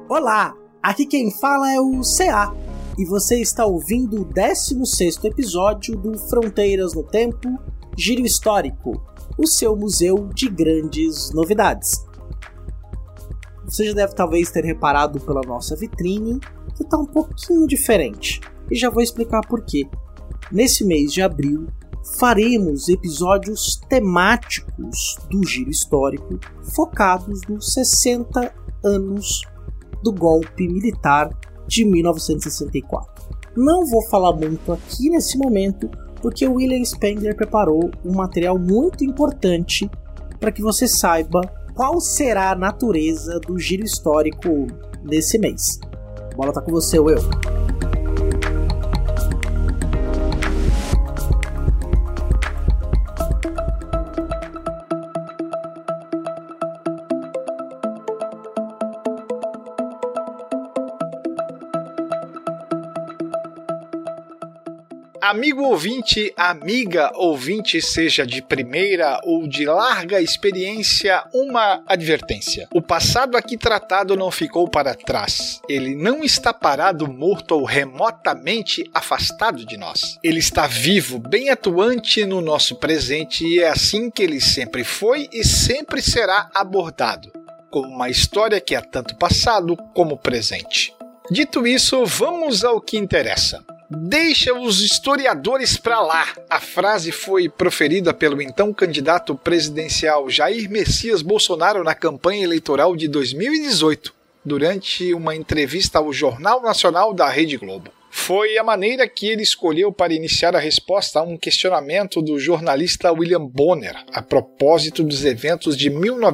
Olá, aqui quem fala é o CA e você está ouvindo o 16º episódio do Fronteiras no Tempo, Giro Histórico, o seu museu de grandes novidades. Você já deve talvez ter reparado pela nossa vitrine que está um pouquinho diferente, e já vou explicar por quê. Nesse mês de abril, faremos episódios temáticos do Giro Histórico focados nos 60 anos do golpe militar de 1964. Não vou falar muito aqui nesse momento, porque o William Spengler preparou um material muito importante para que você saiba qual será a natureza do Giro Histórico desse mês. A bola tá com você, Will. Amigo ouvinte, amiga ouvinte, seja de primeira ou de larga experiência, uma advertência. O passado aqui tratado não ficou para trás. Ele não está parado, morto ou remotamente afastado de nós. Ele está vivo, bem atuante no nosso presente e é assim que ele sempre foi e sempre será abordado, como uma história que é tanto passado como presente. Dito isso, vamos ao que interessa. Deixa os historiadores pra lá. A frase foi proferida pelo então candidato presidencial Jair Messias Bolsonaro na campanha eleitoral de 2018, durante uma entrevista ao Jornal Nacional da Rede Globo. Foi a maneira que ele escolheu para iniciar a resposta a um questionamento do jornalista William Bonner a propósito dos eventos de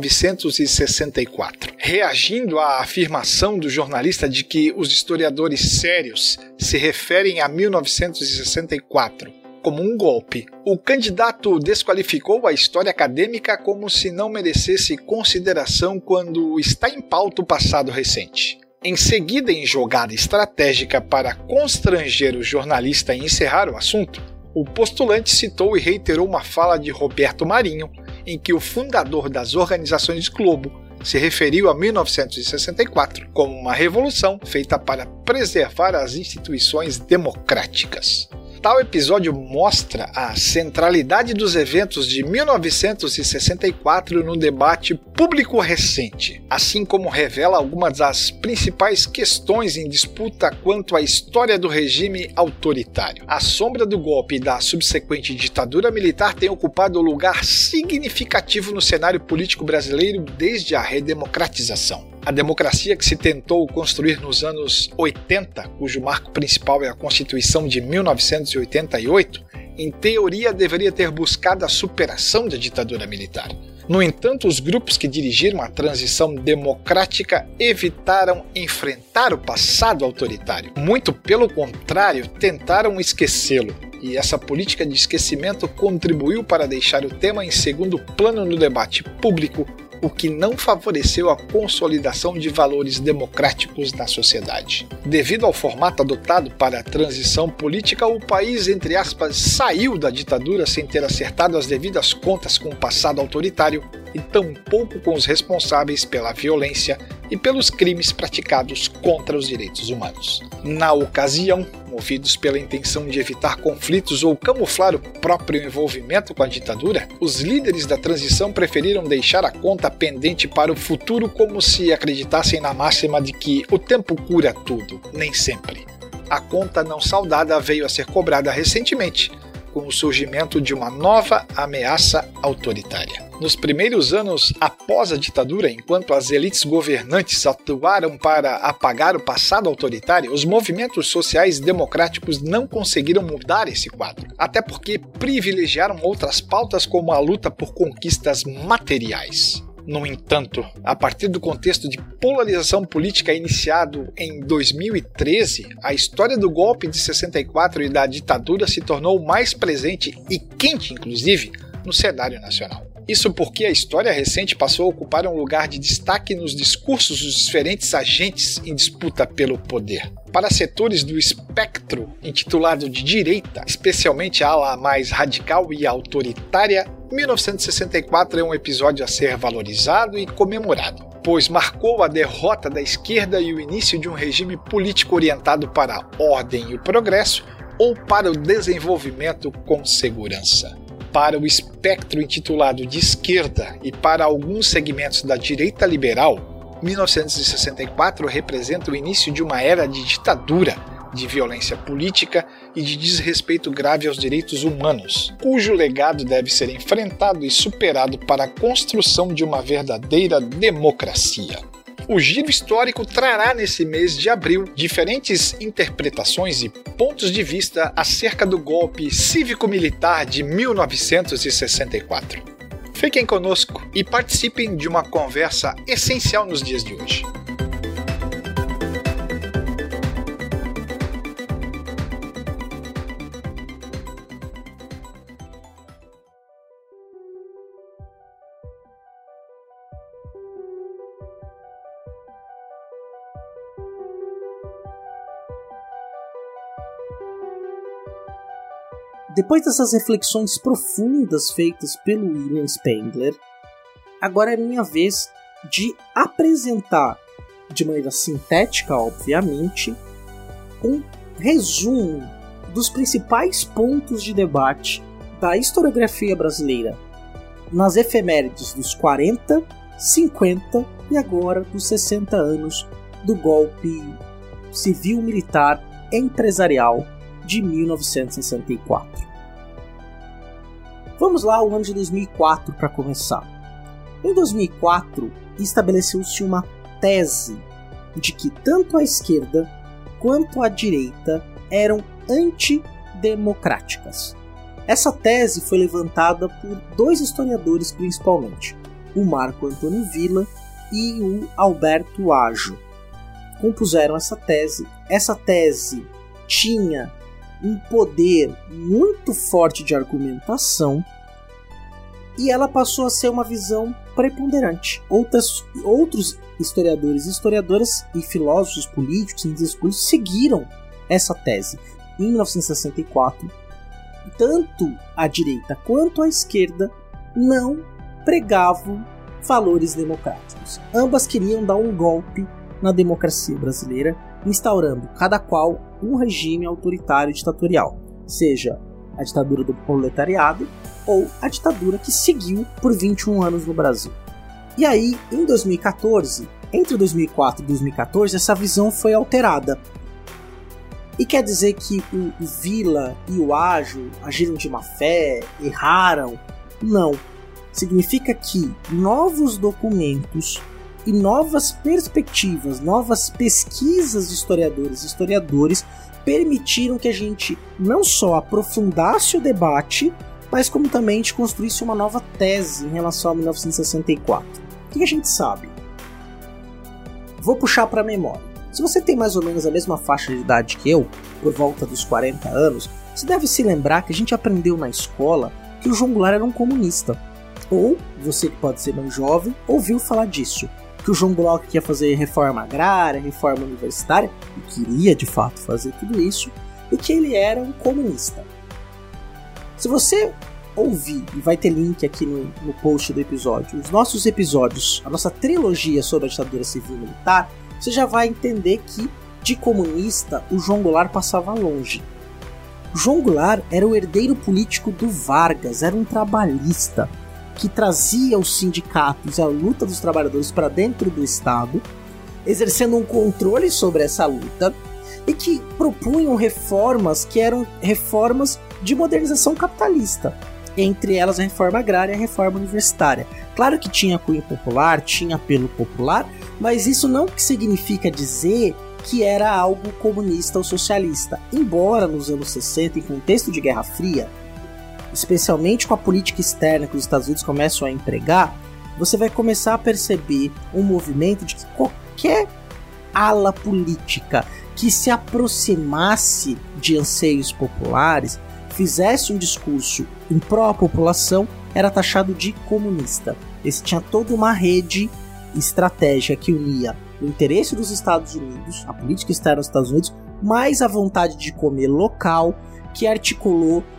1964. Reagindo à afirmação do jornalista de que os historiadores sérios se referem a 1964 como um golpe, o candidato desqualificou a história acadêmica como se não merecesse consideração quando está em pauta o passado recente. Em seguida, em jogada estratégica para constranger o jornalista e encerrar o assunto, o postulante citou e reiterou uma fala de Roberto Marinho, em que o fundador das organizações Globo se referiu a 1964 como uma revolução feita para preservar as instituições democráticas. Tal episódio mostra a centralidade dos eventos de 1964 no debate público recente, assim como revela algumas das principais questões em disputa quanto à história do regime autoritário. A sombra do golpe e da subsequente ditadura militar tem ocupado um lugar significativo no cenário político brasileiro desde a redemocratização. A democracia que se tentou construir nos anos 80, cujo marco principal é a Constituição de 1988, em teoria deveria ter buscado a superação da ditadura militar. No entanto, os grupos que dirigiram a transição democrática evitaram enfrentar o passado autoritário. Muito pelo contrário, tentaram esquecê-lo. E essa política de esquecimento contribuiu para deixar o tema em segundo plano no debate público, o que não favoreceu a consolidação de valores democráticos na sociedade. Devido ao formato adotado para a transição política, o país, entre aspas, saiu da ditadura sem ter acertado as devidas contas com o passado autoritário e tampouco com os responsáveis pela violência e pelos crimes praticados contra os direitos humanos. Na ocasião, movidos pela intenção de evitar conflitos ou camuflar o próprio envolvimento com a ditadura, os líderes da transição preferiram deixar a conta pendente para o futuro como se acreditassem na máxima de que o tempo cura tudo, nem sempre. A conta não saldada veio a ser cobrada recentemente, com o surgimento de uma nova ameaça autoritária. Nos primeiros anos após a ditadura, enquanto as elites governantes atuaram para apagar o passado autoritário, os movimentos sociais democráticos não conseguiram mudar esse quadro, até porque privilegiaram outras pautas como a luta por conquistas materiais. No entanto, a partir do contexto de polarização política iniciado em 2013, a história do golpe de 64 e da ditadura se tornou mais presente e quente, inclusive, no cenário nacional. Isso porque a história recente passou a ocupar um lugar de destaque nos discursos dos diferentes agentes em disputa pelo poder. Para setores do espectro intitulado de direita, especialmente a ala mais radical e autoritária, 1964 é um episódio a ser valorizado e comemorado, pois marcou a derrota da esquerda e o início de um regime político orientado para a ordem e o progresso ou para o desenvolvimento com segurança. Para o espectro intitulado de esquerda e para alguns segmentos da direita liberal, 1964 representa o início de uma era de ditadura, de violência política e de desrespeito grave aos direitos humanos, cujo legado deve ser enfrentado e superado para a construção de uma verdadeira democracia. O Giro Histórico trará nesse mês de abril diferentes interpretações e pontos de vista acerca do golpe cívico-militar de 1964. Fiquem conosco e participem de uma conversa essencial nos dias de hoje. Depois dessas reflexões profundas feitas pelo William Spengler, agora é minha vez de apresentar, de maneira sintética, obviamente, um resumo dos principais pontos de debate da historiografia brasileira nas efemérides dos 40, 50 e agora dos 60 anos do golpe civil-militar empresarial de 1964. Vamos lá ao ano de 2004 para começar. Em 2004, estabeleceu-se uma tese de que tanto a esquerda quanto a direita eram antidemocráticas. Essa tese foi levantada por dois historiadores principalmente, o Marco Antônio Villa e o Alberto Ajo. Compuseram essa tese. Essa tese tinha um poder muito forte de argumentação e ela passou a ser uma visão preponderante. Outros historiadores, historiadoras e filósofos políticos seguiram essa tese. Em 1964, tanto a direita quanto a esquerda não pregavam valores democráticos. Ambas queriam dar um golpe na democracia brasileira, instaurando cada qual um regime autoritário e ditatorial, seja a ditadura do proletariado ou a ditadura que seguiu por 21 anos no Brasil. E aí, em 2014, entre 2004 e 2014, essa visão foi alterada. E quer dizer que o Villa e o Ajo agiram de má fé, erraram? Não. Significa que novos documentos e novas perspectivas, novas pesquisas de historiadores e historiadores permitiram que a gente não só aprofundasse o debate, mas como também a gente construísse uma nova tese em relação a 1964. O que a gente sabe? Vou puxar para a memória. Se você tem mais ou menos a mesma faixa de idade que eu, por volta dos 40 anos, você deve se lembrar que a gente aprendeu na escola que o João Goulart era um comunista. Ou, você que pode ser mais jovem, ouviu falar disso. Que o João Goulart queria fazer reforma agrária, reforma universitária, e queria de fato fazer tudo isso, e que ele era um comunista. Se você ouvir, e vai ter link aqui no post do episódio, os nossos episódios, a nossa trilogia sobre a ditadura civil-militar, você já vai entender que, de comunista, o João Goulart passava longe. O João Goulart era o herdeiro político do Vargas, era um trabalhista, que trazia os sindicatos e a luta dos trabalhadores para dentro do Estado, exercendo um controle sobre essa luta, e que propunham reformas que eram reformas de modernização capitalista, entre elas a reforma agrária e a reforma universitária. Claro que tinha cunho popular, tinha apelo popular, mas isso não significa dizer que era algo comunista ou socialista, embora nos anos 60, em contexto de Guerra Fria, especialmente com a política externa que os Estados Unidos começam a empregar, você vai começar a perceber um movimento de que qualquer ala política que se aproximasse de anseios populares, fizesse um discurso em pró-população, era taxado de comunista. Esse tinha toda uma rede estratégica que unia o interesse dos Estados Unidos, a política externa dos Estados Unidos, mais a vontade de comer local, que articulou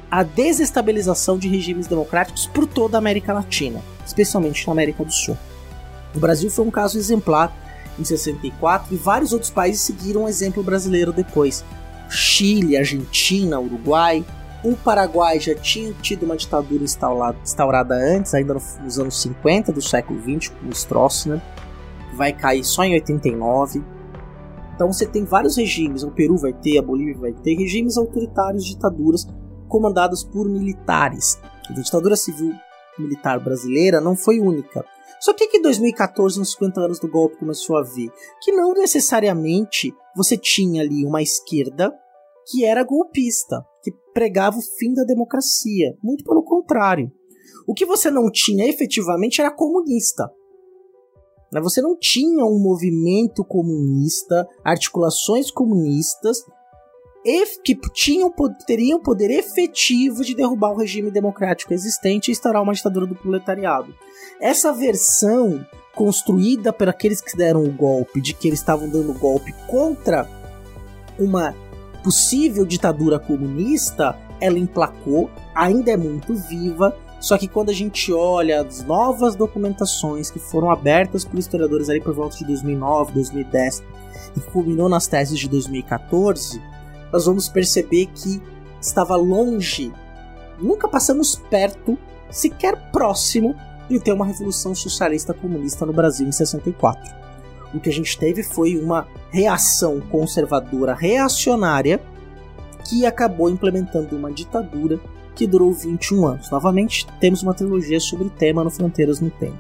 a desestabilização de regimes democráticos por toda a América Latina, especialmente na América do Sul. O Brasil foi um caso exemplar em 64 e vários outros países seguiram o exemplo brasileiro depois. Chile, Argentina, Uruguai. O Paraguai já tinha tido uma ditadura instaurada antes, ainda nos anos 50 do século XX, com o Stroessner, que vai cair só em 89. Então você tem vários regimes, o Peru vai ter, a Bolívia vai ter, regimes autoritários, ditaduras comandadas por militares. A ditadura civil militar brasileira não foi única. Só que em 2014, nos 50 anos do golpe, começou a ver que não necessariamente você tinha ali uma esquerda que era golpista, que pregava o fim da democracia. Muito pelo contrário. O que você não tinha efetivamente era comunista. Você não tinha um movimento comunista, articulações comunistas que teriam poder efetivo de derrubar o regime democrático existente e instaurar uma ditadura do proletariado. Essa versão construída por aqueles que deram o golpe, de que eles estavam dando golpe contra uma possível ditadura comunista, ela emplacou, ainda é muito viva, só que quando a gente olha as novas documentações que foram abertas por historiadores ali por volta de 2009, 2010 e que culminou nas teses de 2014, nós vamos perceber que estava longe, nunca passamos perto, sequer próximo, de ter uma revolução socialista comunista no Brasil em 64. O que a gente teve foi uma reação conservadora reacionária que acabou implementando uma ditadura que durou 21 anos. Novamente, temos uma trilogia sobre o tema no Fronteiras no Tempo.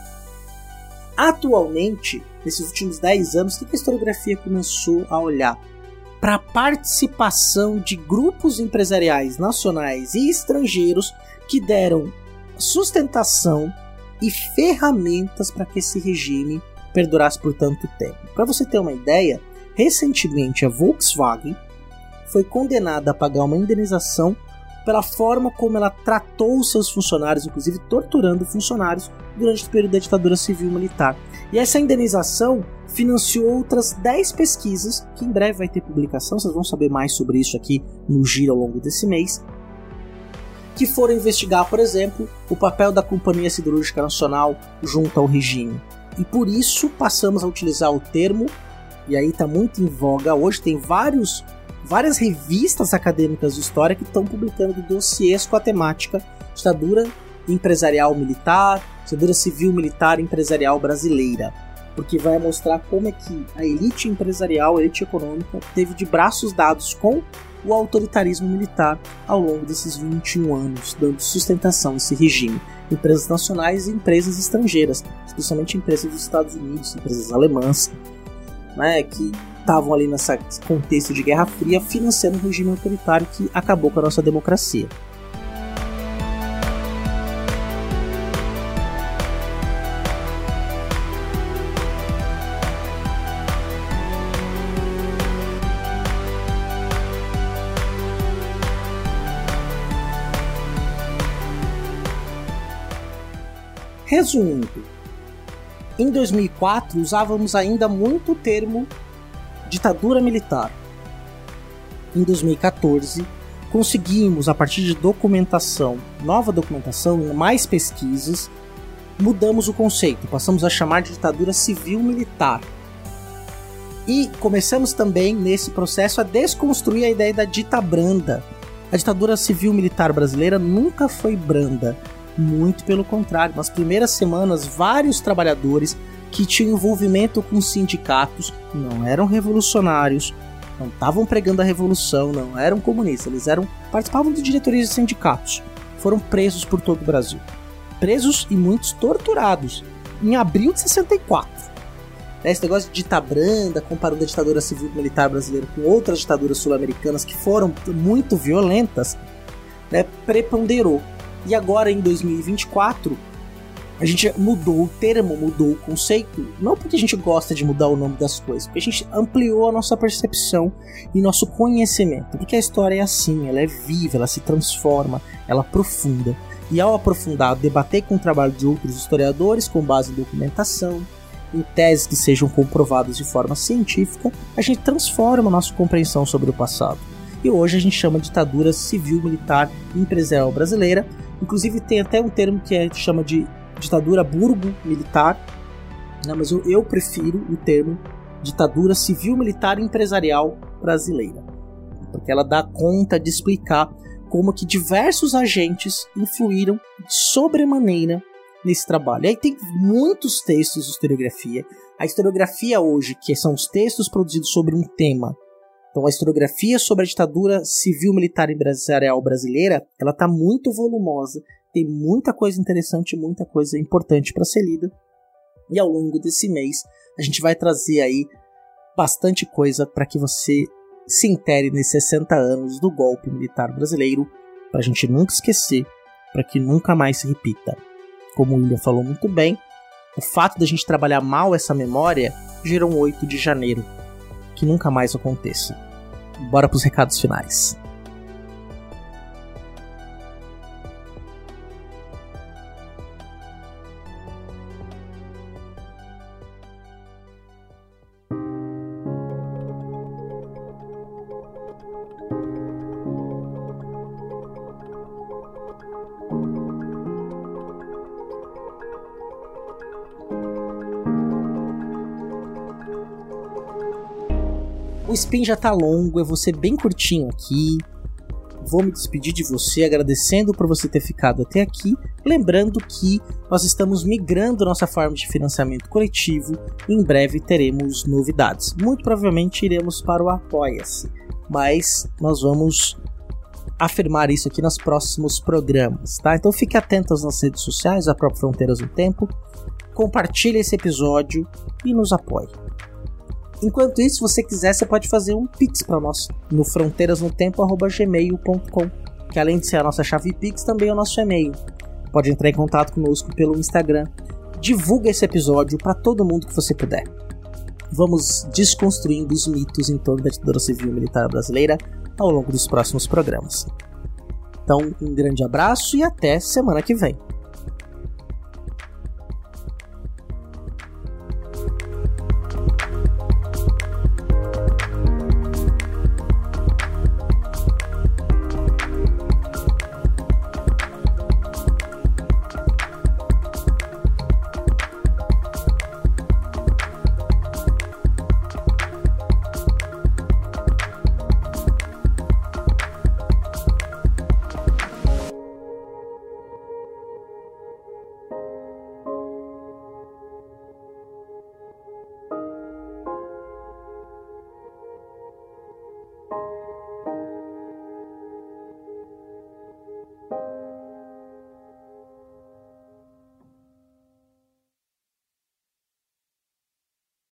Atualmente, nesses últimos 10 anos, o que a historiografia começou a olhar? Para a participação de grupos empresariais nacionais e estrangeiros que deram sustentação e ferramentas para que esse regime perdurasse por tanto tempo. Para você ter uma ideia, recentemente a Volkswagen foi condenada a pagar uma indenização pela forma como ela tratou os seus funcionários, inclusive torturando funcionários durante o período da ditadura civil-militar. E essa indenização financiou outras 10 pesquisas, que em breve vai ter publicação, vocês vão saber mais sobre isso aqui no Giro ao longo desse mês, que foram investigar, por exemplo, o papel da Companhia Siderúrgica Nacional junto ao regime. E por isso passamos a utilizar o termo, e aí está muito em voga, hoje tem várias revistas acadêmicas de história que estão publicando dossiês com a temática ditadura empresarial militar, ditadura civil militar empresarial brasileira, porque vai mostrar como é que a elite empresarial, a elite econômica, teve de braços dados com o autoritarismo militar ao longo desses 21 anos, dando sustentação a esse regime. Empresas nacionais e empresas estrangeiras, especialmente empresas dos Estados Unidos, empresas alemãs, que estavam ali nesse contexto de Guerra Fria, financiando um regime autoritário que acabou com a nossa democracia. Resumindo, em 2004 usávamos ainda muito o termo ditadura militar. Em 2014 conseguimos, a partir de documentação, nova documentação, mais pesquisas, mudamos o conceito, passamos a chamar de ditadura civil-militar. E começamos também nesse processo a desconstruir a ideia da ditabranda. A ditadura civil-militar brasileira nunca foi branda. Muito pelo contrário, nas primeiras semanas, vários trabalhadores que tinham envolvimento com sindicatos não eram revolucionários, não estavam pregando a revolução, não eram comunistas, eles participavam de diretorias de sindicatos, foram presos por todo o Brasil. Presos e muitos torturados, em abril de 64. Esse negócio de ditabranda, comparando a ditadura civil-militar brasileira com outras ditaduras sul-americanas que foram muito violentas, preponderou. E agora, em 2024, a gente mudou o termo, mudou o conceito, não porque a gente gosta de mudar o nome das coisas, porque a gente ampliou a nossa percepção e nosso conhecimento. Porque a história é assim, ela é viva, ela se transforma, ela aprofunda. E ao aprofundar, debater com o trabalho de outros historiadores com base em documentação, em teses que sejam comprovadas de forma científica, a gente transforma a nossa compreensão sobre o passado. e hoje a gente chama de ditadura civil-militar empresarial brasileira. Inclusive tem até um termo que chama de ditadura burgo-militar, né? Mas eu prefiro o termo ditadura civil-militar empresarial brasileira, porque ela dá conta de explicar como que diversos agentes influíram sobremaneira nesse trabalho. E aí tem muitos textos de historiografia. A historiografia hoje, que são os textos produzidos sobre um tema, então a historiografia sobre a ditadura civil-militar empresarial brasileira, ela está muito volumosa, tem muita coisa interessante, muita coisa importante para ser lida. E ao longo desse mês, a gente vai trazer aí bastante coisa para que você se intere nesses 60 anos do golpe militar brasileiro, para a gente nunca esquecer, para que nunca mais se repita. Como o William falou muito bem, o fato de a gente trabalhar mal essa memória gerou um 8 de janeiro, que nunca mais aconteça. Bora para os recados finais. O spin já tá longo, eu vou ser bem curtinho aqui. Vou me despedir de você, agradecendo por você ter ficado até aqui. Lembrando que nós estamos migrando nossa forma de financiamento coletivo e em breve teremos novidades. Muito provavelmente iremos para o Apoia-se, mas nós vamos afirmar isso aqui nos próximos programas, tá? Então fique atento às nossas redes sociais, a própria Fronteiras no Tempo. Compartilhe esse episódio e nos apoie. Enquanto isso, se você quiser, você pode fazer um Pix para nós no fronteirasnotempo@gmail.com, que além de ser a nossa chave Pix, também é o nosso e-mail. Pode entrar em contato conosco pelo Instagram. Divulga esse episódio para todo mundo que você puder. Vamos desconstruindo os mitos em torno da ditadura civil militar brasileira ao longo dos próximos programas. Então, um grande abraço e até semana que vem.